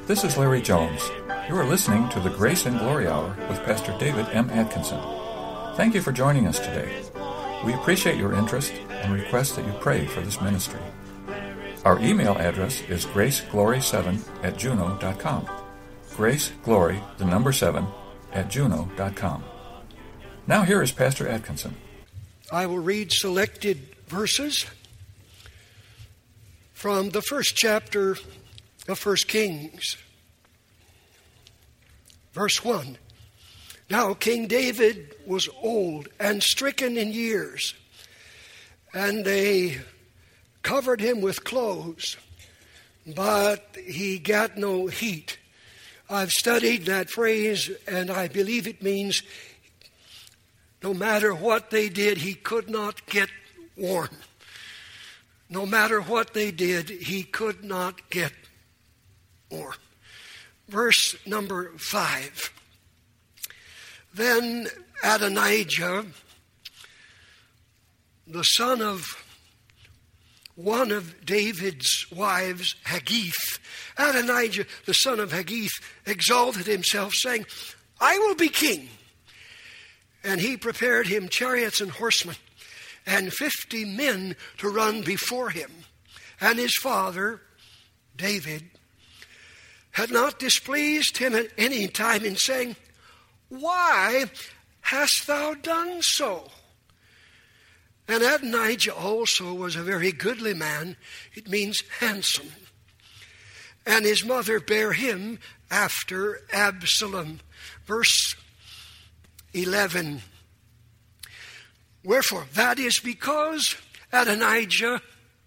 This is Larry Jones. You are listening to the Grace and Glory Hour with Pastor David M. Atkinson. Thank you for joining us today. We appreciate your interest and request that you pray for this ministry. Our email address is graceglory7@juno.com. Graceglory, the number 7, @juno.com. Now here is Pastor Atkinson. I will read selected verses from the first chapter of 1 Kings. Verse 1. Now King David was old and stricken in years, and they covered him with clothes, but he got no heat. I've studied that phrase, and I believe it means no matter what they did, he could not get warm. No matter what they did, he could not get warm. Verse number 5. Then Adonijah, the son of one of David's wives, Haggith, Adonijah, the son of Haggith, exalted himself, saying, I will be king. And he prepared him chariots and horsemen, and 50 men to run before him. And his father, David, had not displeased him at any time in saying, Why hast thou done so? And Adonijah also was a very goodly man. It means handsome. And his mother bare him after Absalom. Verse 11. Wherefore, that is because Adonijah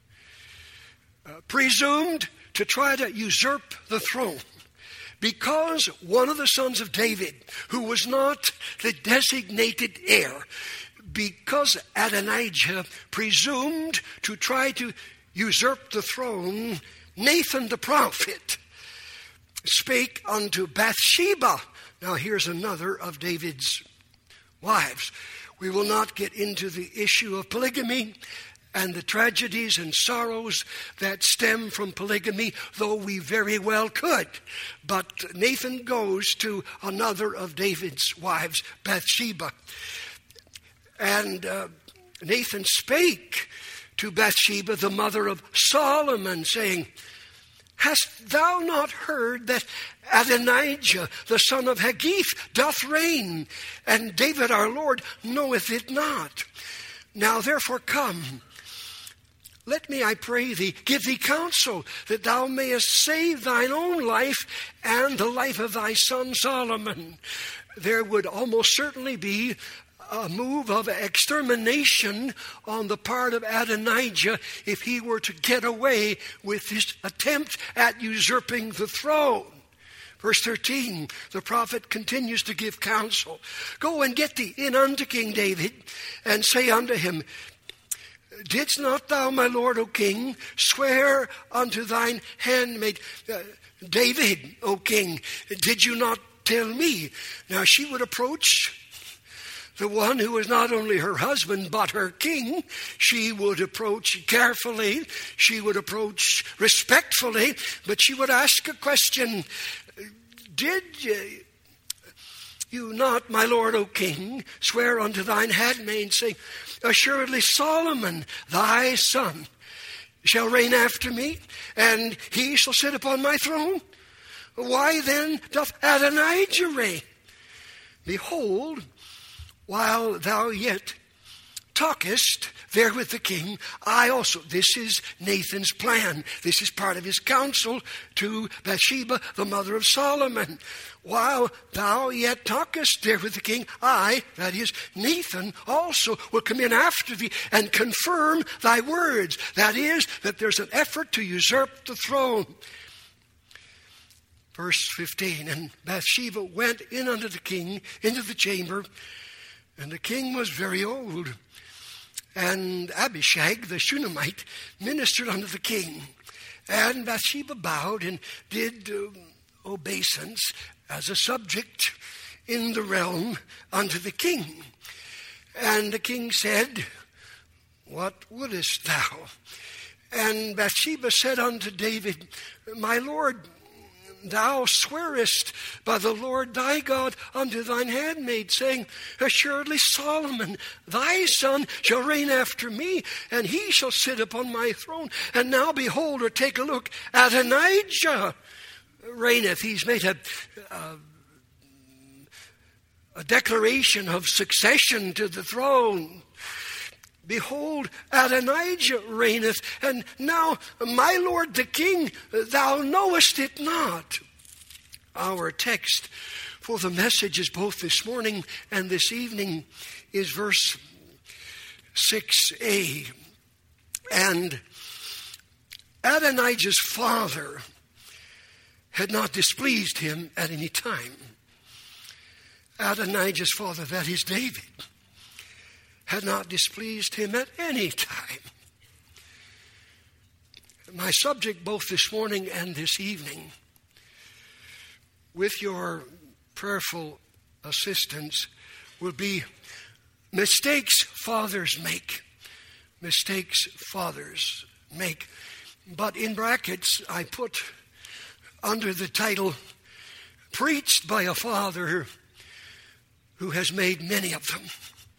presumed to try to usurp the throne. Because one of the sons of David, who was not the designated heir, because Adonijah presumed to try to usurp the throne, Nathan the prophet spake unto Bathsheba. Now here's another of David's wives. We will not get into the issue of polygamy and the tragedies and sorrows that stem from polygamy, though we very well could. But Nathan goes to another of David's wives, Bathsheba. And Nathan spake to Bathsheba, the mother of Solomon, saying, Hast thou not heard that Adonijah, the son of Haggith, doth reign, and David our Lord knoweth it not? Now therefore come, let me, I pray thee, give thee counsel, that thou mayest save thine own life and the life of thy son Solomon. There would almost certainly be a move of extermination on the part of Adonijah if he were to get away with his attempt at usurping the throne. Verse 13, the prophet continues to give counsel. Go and get thee in unto King David, and say unto him, Didst not thou, my lord, O king, swear unto thine handmaid David, O king? Did you not tell me? Now she would approach the one who was not only her husband, but her king. She would approach carefully. She would approach respectfully. But she would ask a question. Did you not, my lord, O king, swear unto thine handmaid, saying, Assuredly Solomon, thy son, shall reign after me, and he shall sit upon my throne? Why then doth Adonijah reign? Behold, while thou yet talkest there with the king, I also, this is Nathan's plan. This is part of his counsel to Bathsheba, the mother of Solomon. While thou yet talkest there with the king, I, that is Nathan, also will come in after thee and confirm thy words. That is, that there's an effort to usurp the throne. Verse 15, and Bathsheba went in unto the king into the chamber, and the king was very old. And Abishag, the Shunammite, ministered unto the king. And Bathsheba bowed and did obeisance as a subject in the realm unto the king. And the king said, What wouldest thou? And Bathsheba said unto David, My lord, thou swearest by the Lord thy God unto thine handmaid, saying, assuredly Solomon thy son shall reign after me, and he shall sit upon my throne. And now behold, or take a look, Adonijah reigneth. He's made a declaration of succession to the throne. Behold, Adonijah reigneth, and now, my Lord the King, thou knowest it not. Our text for the messages both this morning and this evening is verse 6a. And Adonijah's father had not displeased him at any time. Adonijah's father, that is David, had not displeased him at any time. My subject both this morning and this evening, with your prayerful assistance, will be mistakes fathers make. Mistakes fathers make. But in brackets, I put under the title, preached by a father who has made many of them.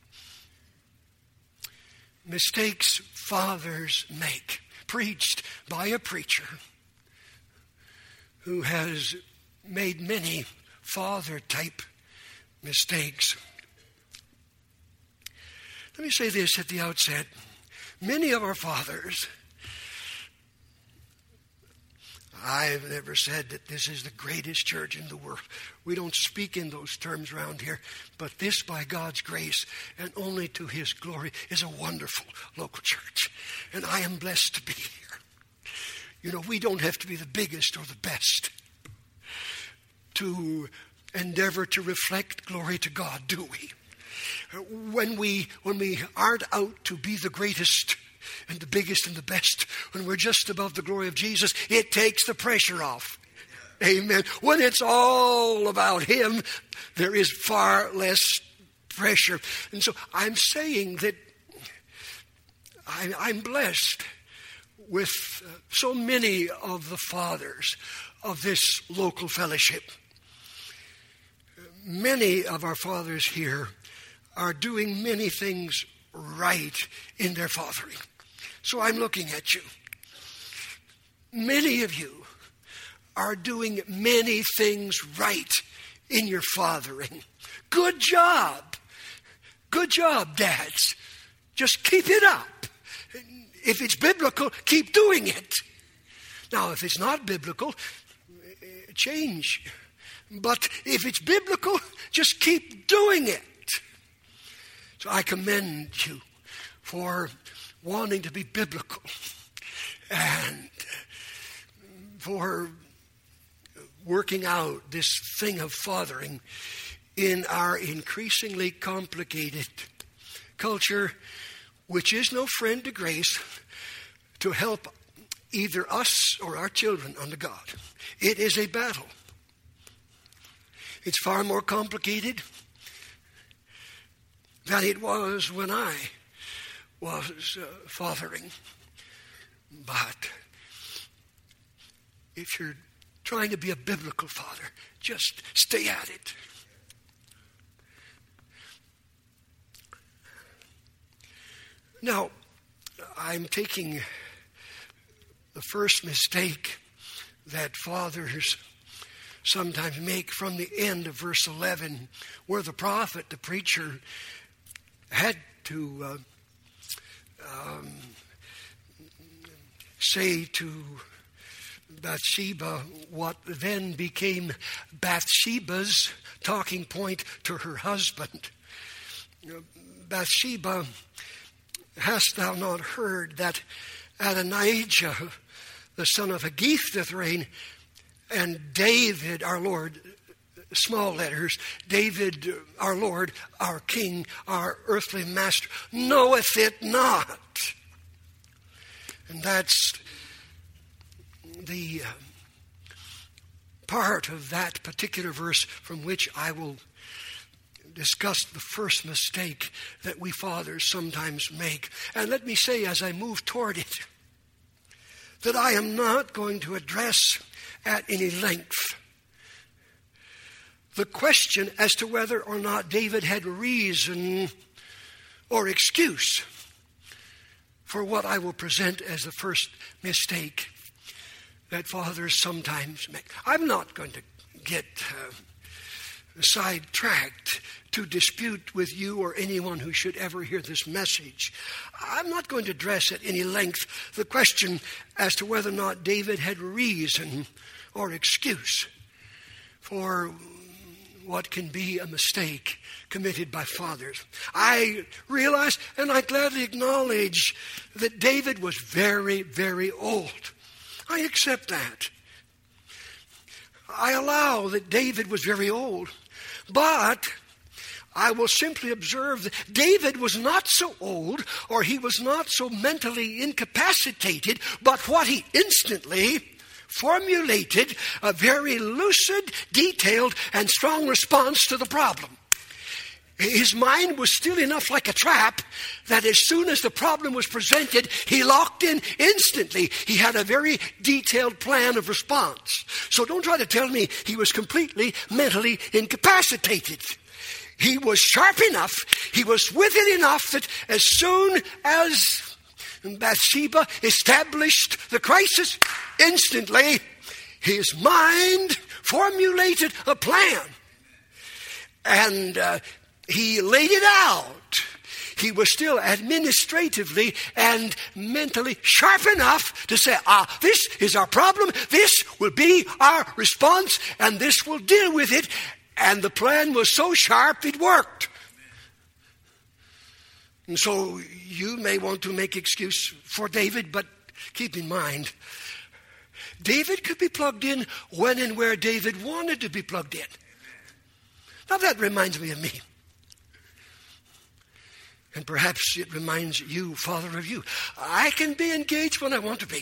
Mistakes fathers make, preached by a preacher who has made many father-type mistakes. Let me say this at the outset. Many of our fathers, I've never said that this is the greatest church in the world. We don't speak in those terms around here. But this, by God's grace, and only to His glory, is a wonderful local church. And I am blessed to be here. You know, we don't have to be the biggest or the best to endeavor to reflect glory to God, do we? When we aren't out to be the greatest and the biggest and the best, when we're just above the glory of Jesus, it takes the pressure off. Amen. When it's all about Him, there is far less pressure. And so I'm saying that I'm blessed with so many of the fathers of this local fellowship. Many of our fathers here are doing many things right in their fathering. So I'm looking at you. Many of you are doing many things right in your fathering. Good job. Good job, dads. Just keep it up. If it's biblical, keep doing it. Now, if it's not biblical, change. But if it's biblical, just keep doing it. So I commend you for wanting to be biblical and for working out this thing of fathering in our increasingly complicated culture, which is no friend to grace, to help either us or our children unto God. It is a battle. It's far more complicated than it was when I was fathering. But if you're trying to be a biblical father, just stay at it. Now, I'm taking the first mistake that fathers sometimes make from the end of verse 11, where the prophet, the preacher, had to say to Bathsheba what then became Bathsheba's talking point to her husband. Bathsheba, hast thou not heard that Adonijah, the son of Haggith, doth reign, and David, our Lord, small letters, David, our Lord, our King, our earthly master, knoweth it not. And that's the part of that particular verse from which I will discuss the first mistake that we fathers sometimes make. And let me say, as I move toward it, that I am not going to address at any length. The question as to whether or not David had reason or excuse for what I will present as the first mistake that fathers sometimes make. I'm not going to get sidetracked to dispute with you or anyone who should ever hear this message. I'm not going to address at any length the question as to whether or not David had reason or excuse for what can be a mistake committed by fathers. I realize and I gladly acknowledge that David was very, very old. I accept that. I allow that David was very old. But I will simply observe that David was not so old, or he was not so mentally incapacitated, but what he instantly formulated a very lucid, detailed, and strong response to the problem. His mind was still enough like a trap that as soon as the problem was presented, he locked in instantly. He had a very detailed plan of response. So don't try to tell me he was completely mentally incapacitated. He was sharp enough, he was with it enough that as soon as Bathsheba established the crisis, instantly his mind formulated a plan. And he laid it out. He was still administratively and mentally sharp enough to say, this is our problem, this will be our response, and this will deal with it. And the plan was so sharp it worked. And so you may want to make excuse for David, but keep in mind, David could be plugged in when and where David wanted to be plugged in. Now that reminds me of me. And perhaps it reminds you, father, of you. I can be engaged when I want to be.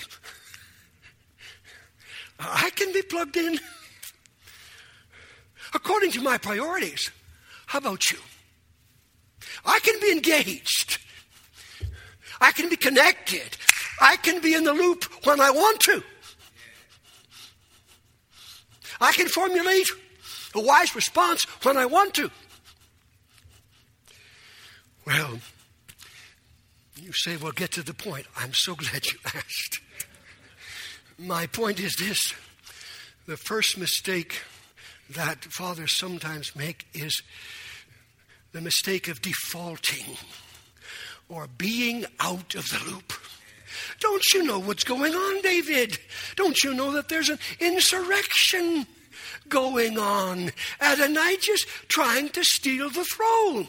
I can be plugged in according to my priorities. How about you? I can be engaged. I can be connected. I can be in the loop when I want to. I can formulate a wise response when I want to. Well, you say, well, get to the point. I'm so glad you asked. My point is this. The first mistake that fathers sometimes make is the mistake of defaulting or being out of the loop. Don't you know what's going on, David? Don't you know that there's an insurrection going on? Adonijah's trying to steal the throne.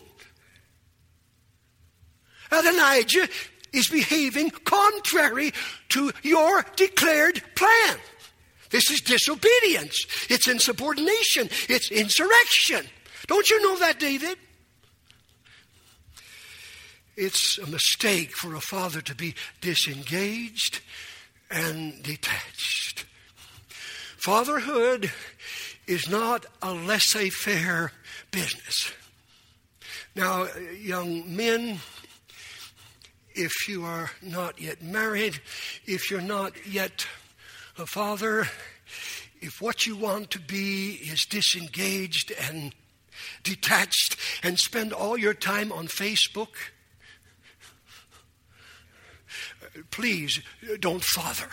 Adonijah is behaving contrary to your declared plan. This is disobedience. It's insubordination. It's insurrection. Don't you know that, David? It's a mistake for a father to be disengaged and detached. Fatherhood is not a laissez-faire business. Now, young men, if you are not yet married, if you're not yet a father, if what you want to be is disengaged and detached and spend all your time on Facebook, please don't father.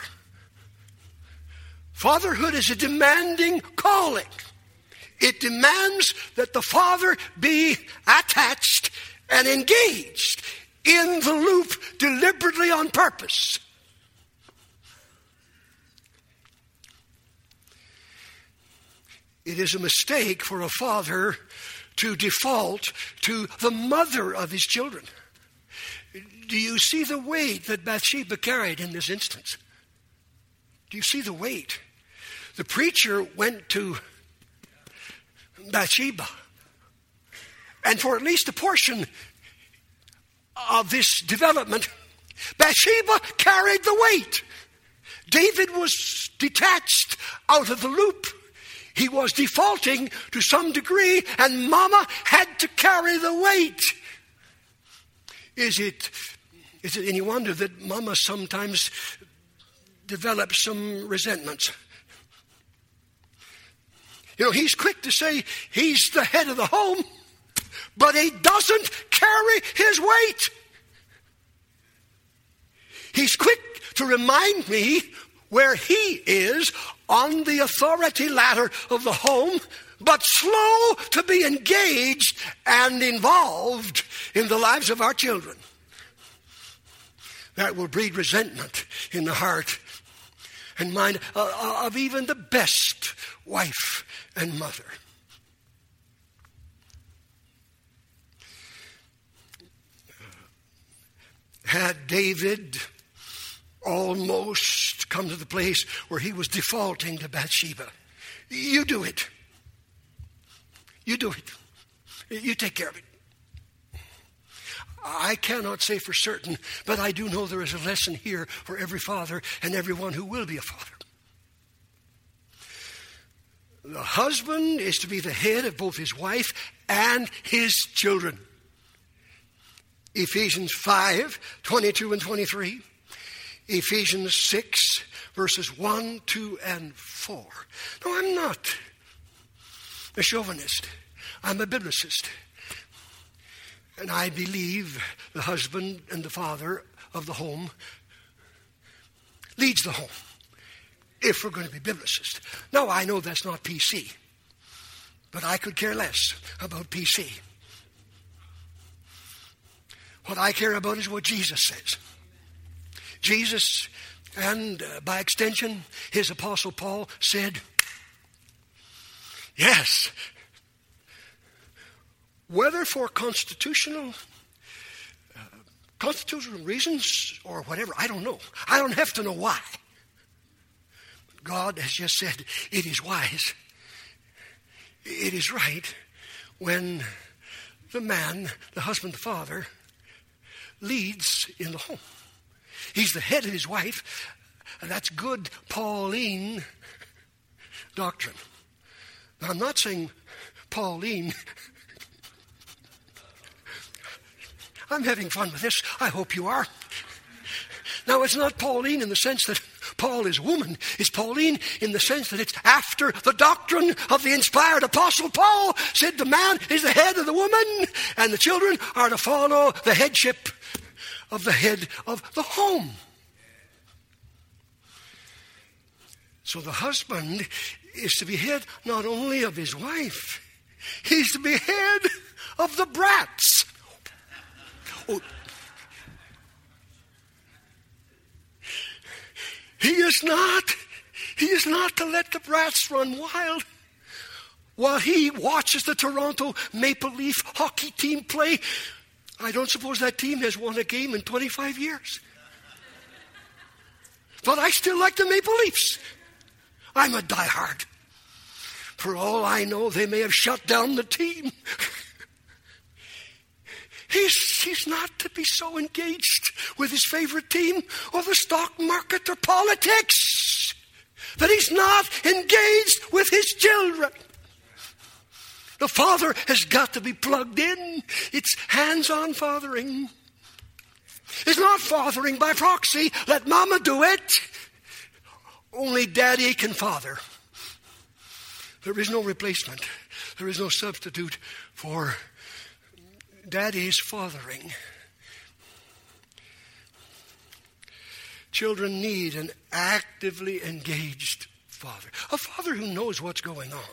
Fatherhood is a demanding calling. It demands that the father be attached and engaged in the loop deliberately on purpose. It is a mistake for a father to default to the mother of his children. Do you see the weight that Bathsheba carried in this instance? Do you see the weight? The preacher went to Bathsheba, and for at least a portion of this development, Bathsheba carried the weight. David was detached out of the loop. He was defaulting to some degree, and Mama had to carry the weight. Is it any wonder that Mama sometimes develops some resentments. You know, he's quick to say he's the head of the home, but he doesn't carry his weight. He's quick to remind me where he is on the authority ladder of the home, but slow to be engaged and involved in the lives of our children. That will breed resentment in the heart and mind of even the best wife and mother. Had David almost come to the place where he was defaulting to Bathsheba, you do it. You do it. You take care of it. I cannot say for certain, but I do know there is a lesson here for every father and everyone who will be a father. The husband is to be the head of both his wife and his children. Ephesians 5, 22 and 23. Ephesians 6, verses 1, 2, and 4. No, I'm not a chauvinist. I'm a biblicist. And I believe the husband and the father of the home leads the home, if we're going to be biblicist. Now, I know that's not PC, but I could care less about PC. What I care about is what Jesus says. Jesus, and by extension, his apostle Paul said, yes, whether for constitutional reasons or whatever, I don't know. I don't have to know why. But God has just said it is wise. It is right when the man, the husband, the father, leads in the home. He's the head of his wife, and that's good Pauline doctrine. Now, I'm not saying Pauline. I'm having fun with this. I hope you are. Now, it's not Pauline in the sense that Paul is woman. It's Pauline in the sense that it's after the doctrine of the inspired apostle Paul said the man is the head of the woman and the children are to follow the headship of the head of the home. So the husband is to be head not only of his wife, he's to be head of the brats. Oh. He is not to let the brats run wild while he watches the Toronto Maple Leaf hockey team play. I don't suppose that team has won a game in 25 years. But I still like the Maple Leafs. I'm a diehard. For all I know, they may have shut down the team. He's not to be so engaged with his favorite team or the stock market or politics that he's not engaged with his children. The father has got to be plugged in. It's hands-on fathering. It's not fathering by proxy. Let mama do it. Only daddy can father. There is no replacement. There is no substitute for daddy's fathering. Children need an actively engaged father. A father who knows what's going on.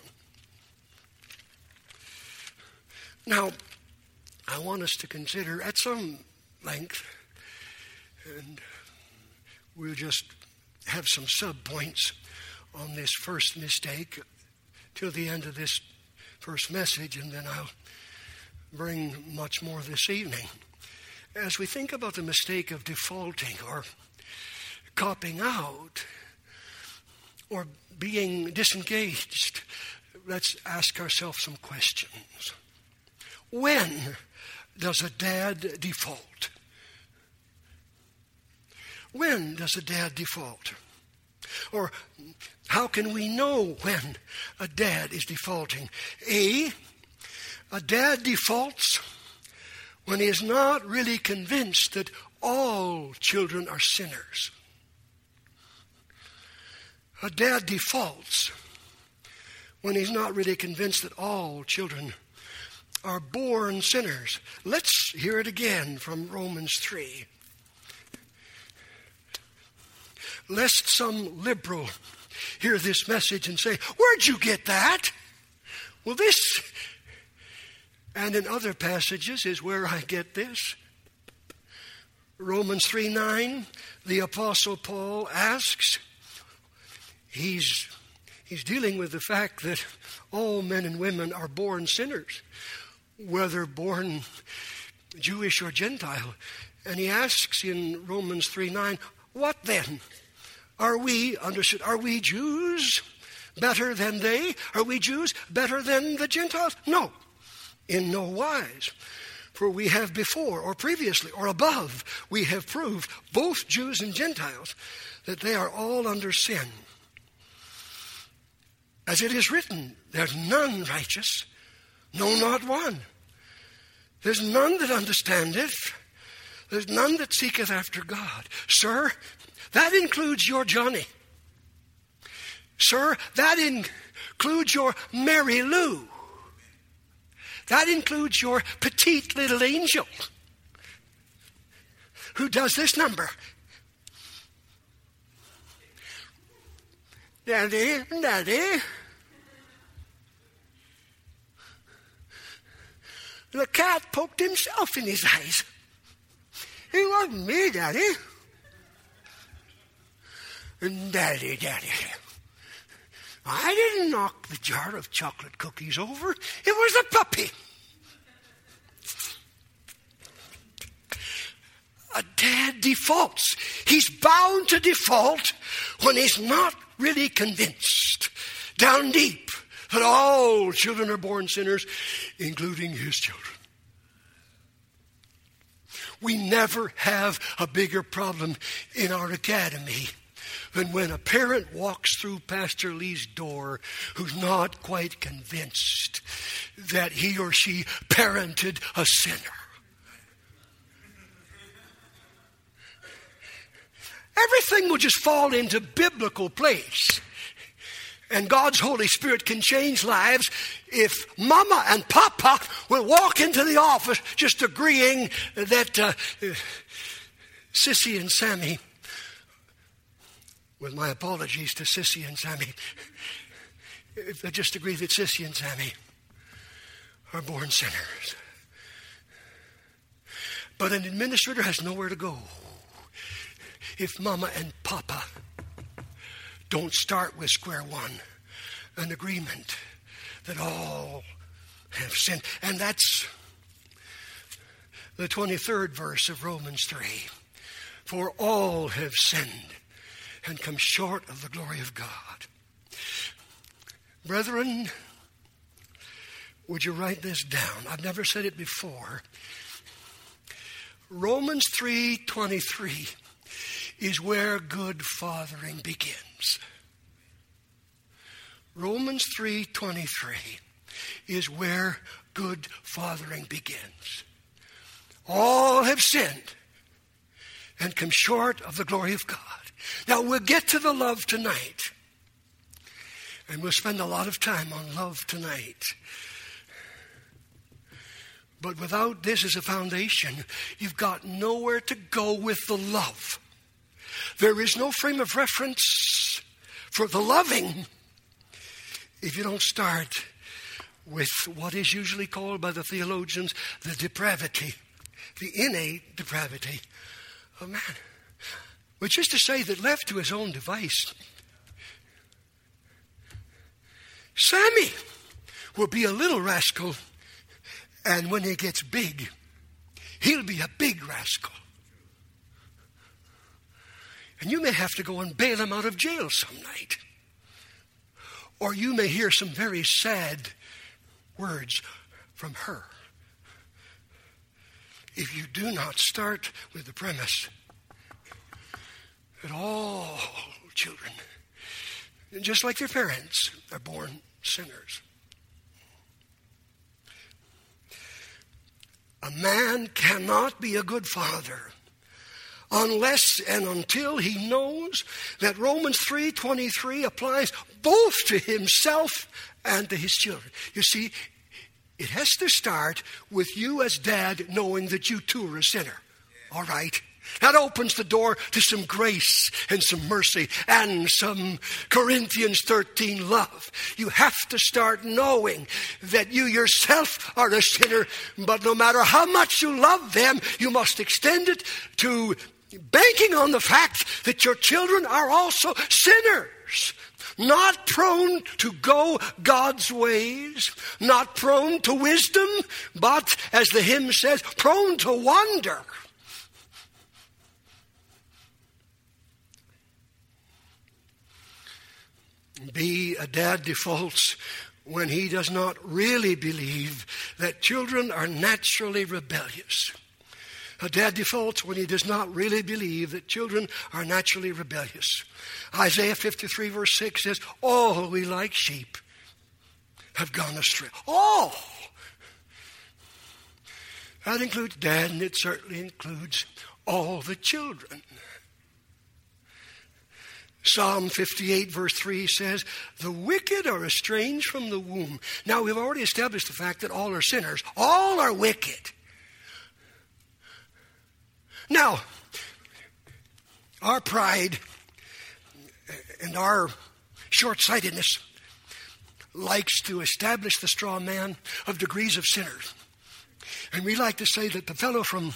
Now, I want us to consider at some length, and we'll just have some sub-points on this first mistake till the end of this first message, and then I'll bring much more this evening. As we think about the mistake of defaulting or copping out or being disengaged, let's ask ourselves some questions. When does a dad default? When does a dad default? Or how can we know when a dad is defaulting? A dad defaults when he is not really convinced that all children are sinners. A dad defaults when he's not really convinced that all children are born sinners. Let's hear it again from Romans 3. Lest some liberal hear this message and say, "Where'd you get that?" Well, this, and in other passages, is where I get this. Romans 3:9, the Apostle Paul asks, he's dealing with the fact that all men and women are born sinners, whether born Jewish or Gentile. And he asks in Romans 3:9, what then? Are we Jews better than they? Are we Jews better than the Gentiles? No, in no wise. For we have before, or previously, or above, we have proved, both Jews and Gentiles, that they are all under sin. As it is written, there's none righteous, no, not one. There's none that understandeth. There's none that seeketh after God. Sir, that includes your Johnny. Sir, that includes your Mary Lou. That includes your petite little angel who does this number. Daddy, Daddy. The cat poked himself in his eyes. It wasn't me, Daddy. Daddy, Daddy. I didn't knock the jar of chocolate cookies over. It was the puppy. A dad defaults. He's bound to default when he's not really convinced, down deep, that all children are born sinners, including his children. We never have a bigger problem in our academy than when a parent walks through Pastor Lee's door who's not quite convinced that he or she parented a sinner. Everything will just fall into biblical place. And God's Holy Spirit can change lives if Mama and Papa will walk into the office just agreeing that Sissy and Sammy, with my apologies to Sissy and Sammy, if they just agree that Sissy and Sammy are born sinners. But an administrator has nowhere to go if Mama and Papa don't start with square one, an agreement that all have sinned. And that's the 23rd verse of Romans 3. For all have sinned and come short of the glory of God. Brethren, would you write this down? I've never said it before. Romans 3:23 is where good fathering begins. Romans 3:23 is where good fathering begins. All have sinned and come short of the glory of God. Now we'll get to the love tonight. And we'll spend a lot of time on love tonight. But without this as a foundation, you've got nowhere to go with the love. There is no frame of reference for the loving if you don't start with what is usually called by the theologians the depravity, the innate depravity of man. Which is to say that left to his own device, Sammy will be a little rascal, and when he gets big, he'll be a big rascal. And you may have to go and bail him out of jail some night. Or you may hear some very sad words from her. If you do not start with the premise that all children, just like their parents, are born sinners. A man cannot be a good father unless and until he knows that Romans 3:23 applies both to himself and to his children. You see, it has to start with you as dad knowing that you too are a sinner. All right? That opens the door to some grace and some mercy and some Corinthians 13 love. You have to start knowing that you yourself are a sinner, but no matter how much you love them, you must extend it to banking on the fact that your children are also sinners. Not prone to go God's ways, not prone to wisdom, but, as the hymn says, prone to wander. B, a dad defaults when he does not really believe that children are naturally rebellious. A dad defaults when he does not really believe that children are naturally rebellious. Isaiah 53 verse 6 says, all we like sheep have gone astray. All. That includes dad, and it certainly includes all the children. Psalm 58 verse 3 says, the wicked are estranged from the womb. Now, we've already established the fact that all are sinners. All are wicked. Now, our pride and our short-sightedness likes to establish the straw man of degrees of sinners. And we like to say that the fellow from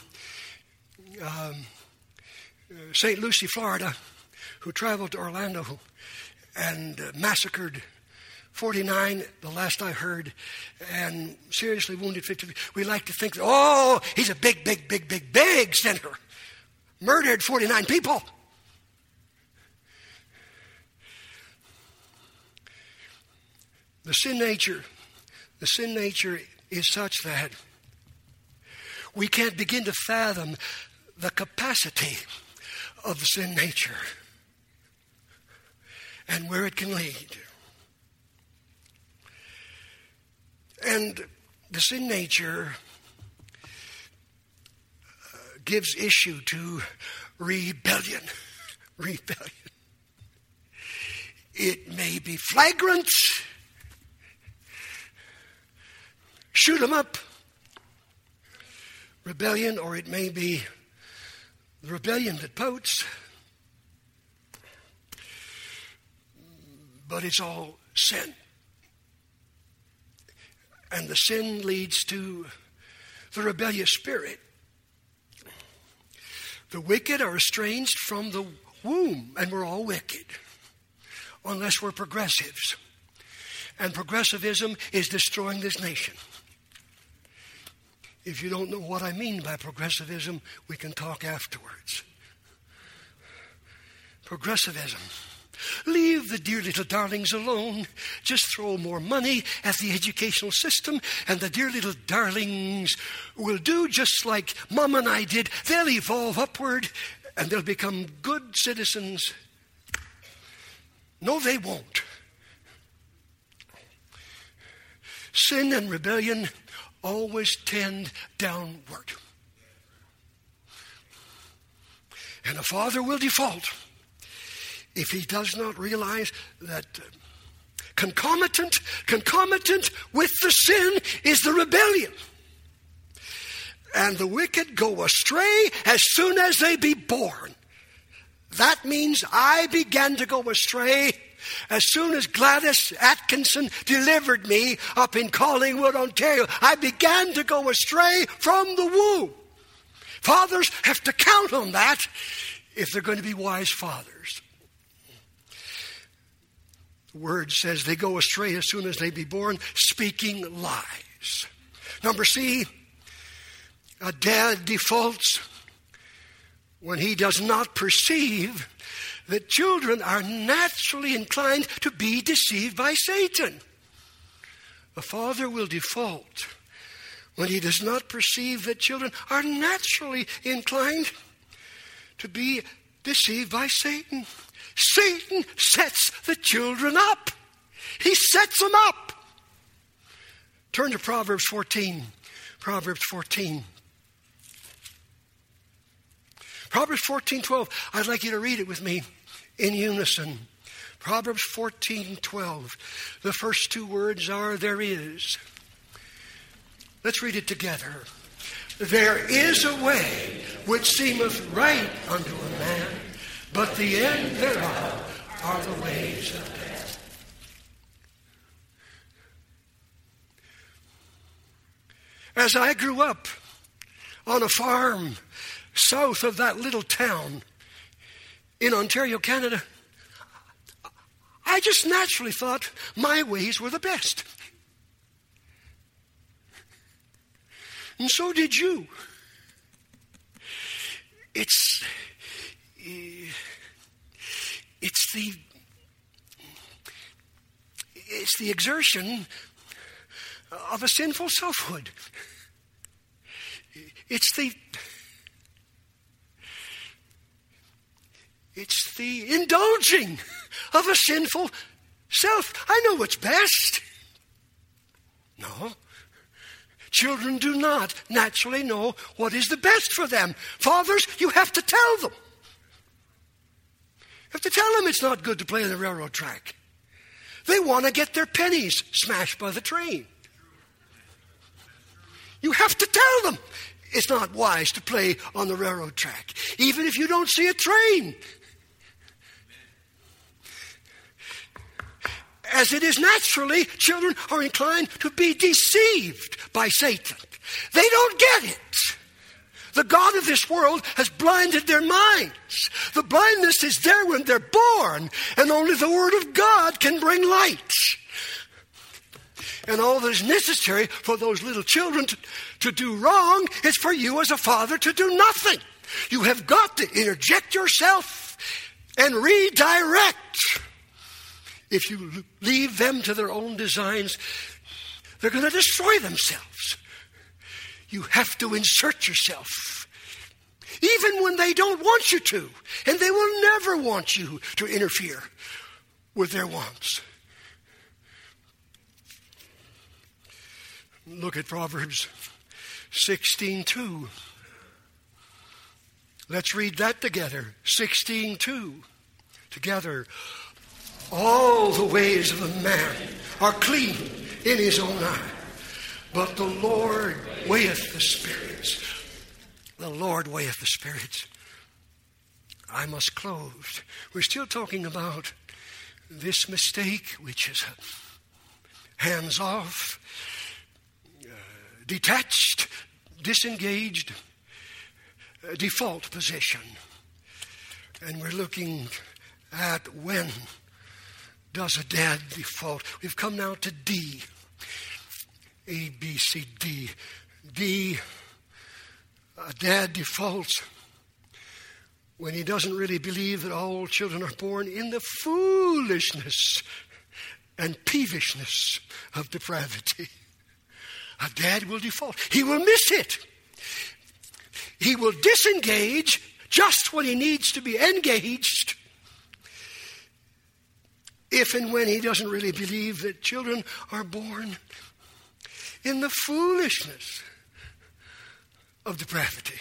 St. Lucie, Florida, who traveled to Orlando and massacred 49, the last I heard, and seriously wounded 50. We like to think that, oh, he's a big sinner. Murdered 49 people. The sin nature is such that we can't begin to fathom the capacity of the sin nature and where it can lead. And the sin nature gives issue to rebellion. Rebellion. It may be flagrant. Shoot 'em up. Rebellion, or it may be the rebellion that pouts. But it's all sin. And the sin leads to the rebellious spirit. The wicked are estranged from the womb, and we're all wicked, unless we're progressives. And progressivism is destroying this nation. If you don't know what I mean by progressivism, we can talk afterwards. Progressivism. Leave the dear little darlings alone. Just throw more money at the educational system, and the dear little darlings will do just like Mom and I did. They'll evolve upward, and they'll become good citizens. No, they won't. Sin and rebellion always tend downward. And a father will default if he does not realize that concomitant with the sin is the rebellion. And the wicked go astray as soon as they be born. That means I began to go astray as soon as Gladys Atkinson delivered me up in Collingwood, Ontario. I began to go astray from the womb. Fathers have to count on that if they're going to be wise fathers. The word says they go astray as soon as they be born, speaking lies. Number C, a dad defaults when he does not perceive that children are naturally inclined to be deceived by Satan. A father will default when he does not perceive that children are naturally inclined to be deceived by Satan. Satan sets the children up. He sets them up. Turn to Proverbs 14. Proverbs 14. Proverbs 14:12. I'd like you to read it with me in unison. Proverbs 14:12. The first two words are there is. Let's read it together. There is a way which seemeth right unto a man, but the end thereof are the ways of death. As I grew up on a farm south of that little town in Ontario, Canada, I just naturally thought my ways were the best. And so did you. It's the exertion of a sinful selfhood. It's the indulging of a sinful self. I know what's best. No. Children do not naturally know what is the best for them. Fathers, you have to tell them. You have to tell them it's not good to play on the railroad track. They want to get their pennies smashed by the train. You have to tell them it's not wise to play on the railroad track, even if you don't see a train. As it is naturally, children are inclined to be deceived by Satan. They don't get it. The God of this world has blinded their minds. The blindness is there when they're born, and only the Word of God can bring light. And all that is necessary for those little children to do wrong is for you as a father to do nothing. You have got to interject yourself and redirect. If you leave them to their own designs, they're going to destroy themselves. You have to insert yourself, even when they don't want you to, and they will never want you to interfere with their wants. Look at Proverbs 16:2. Let's read that together. 16:2. Together. All the ways of a man are clean in his own eye, but the Lord weigheth the spirits. The Lord weigheth the spirits. I must close. We're still talking about this mistake, which is hands off, detached, disengaged, default position. And we're looking at when does a dad default. We've come now to D. A, B, C, D. D, a dad defaults when he doesn't really believe that all children are born in the foolishness and peevishness of depravity. A dad will default. He will miss it. He will disengage just when he needs to be engaged, if and when he doesn't really believe that children are born in the foolishness of depravity.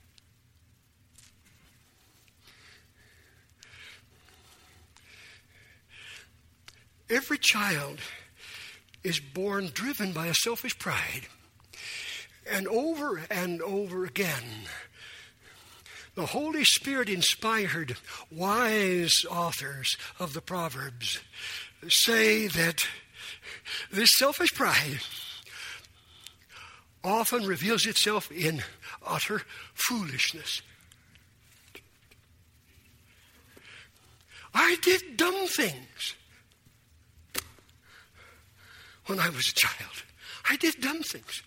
Every child is born driven by a selfish pride. And over again, the Holy Spirit inspired wise authors of the Proverbs say that this selfish pride often reveals itself in utter foolishness. I did dumb things when I was a child. I did dumb things.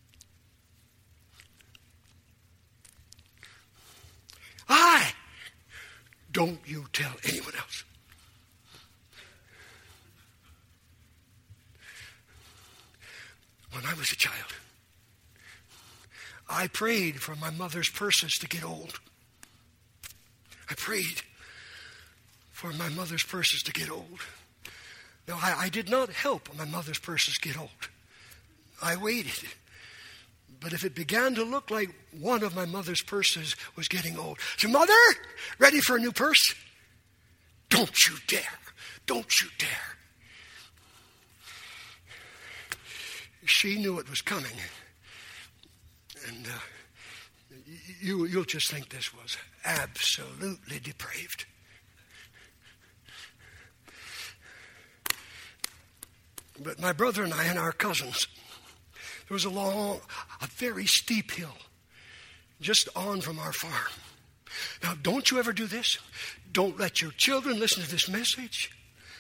Don't you tell anyone else. When I was a child, I prayed for my mother's purses to get old. I prayed for my mother's purses to get old. Now, I did not help my mother's purses get old. I waited. But if it began to look like one of my mother's purses was getting old, I said, Mother, ready for a new purse? Don't you dare. Don't you dare. She knew it was coming. And you'll just think this was absolutely depraved. But my brother and I and our cousins, there was a very steep hill just on from our farm. Now, don't you ever do this. Don't let your children listen to this message.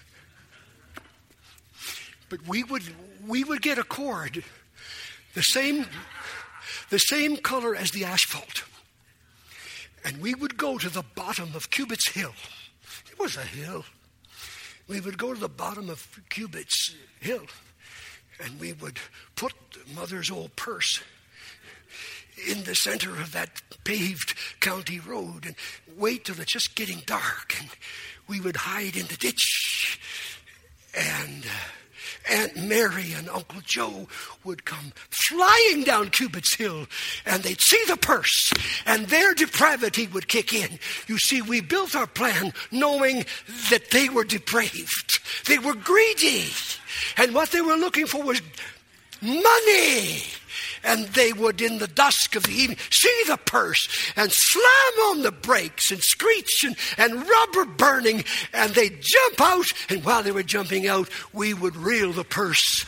But we would get a cord, the same color as the asphalt. And we would go to the bottom of Cubit's Hill. It was a hill. We would go to the bottom of Cubit's Hill, and we would put Mother's old purse in the center of that paved county road and wait till it's just getting dark, and we would hide in the ditch, and Aunt Mary and Uncle Joe would come flying down Cubit's Hill, and they'd see the purse, and their depravity would kick in. You see, we built our plan knowing that they were depraved. They were greedy, and what they were looking for was money. And they would, in the dusk of the evening, see the purse and slam on the brakes and screech and rubber burning, and they'd jump out, and while they were jumping out, we would reel the purse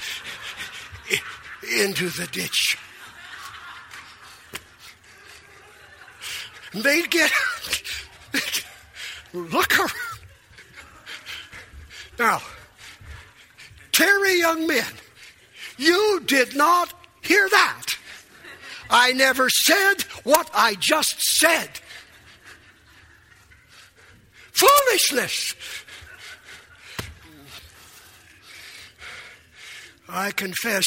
into the ditch. And they'd get look around. Now, Terry, young men, you did not hear that. I never said what I just said. Foolishness. I confess,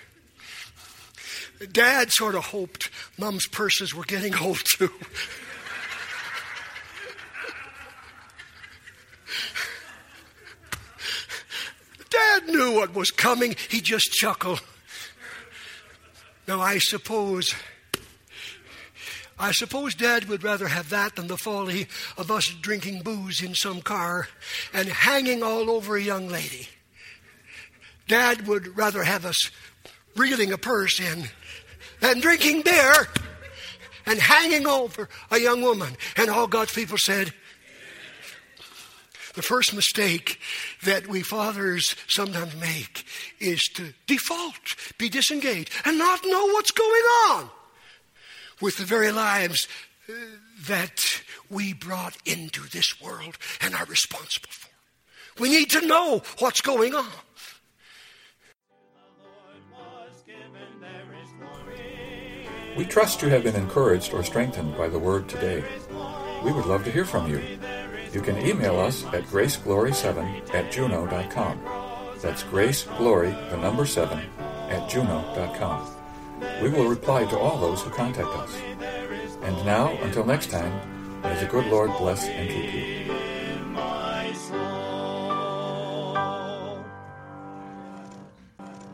Dad sort of hoped Mom's purses were getting old too. Dad knew what was coming. He just chuckled. Now, I suppose Dad would rather have that than the folly of us drinking booze in some car and hanging all over a young lady. Dad would rather have us reeling a purse in than drinking beer and hanging over a young woman. And all God's people said, the first mistake that we fathers sometimes make is to default, be disengaged, and not know what's going on with the very lives that we brought into this world and are responsible for. We need to know what's going on. We trust you have been encouraged or strengthened by the word today. We would love to hear from you. You can email us at graceglory7@juno.com. That's graceglory7@juno.com. We will reply to all those who contact us. And now, until next time, may the good Lord bless and keep you.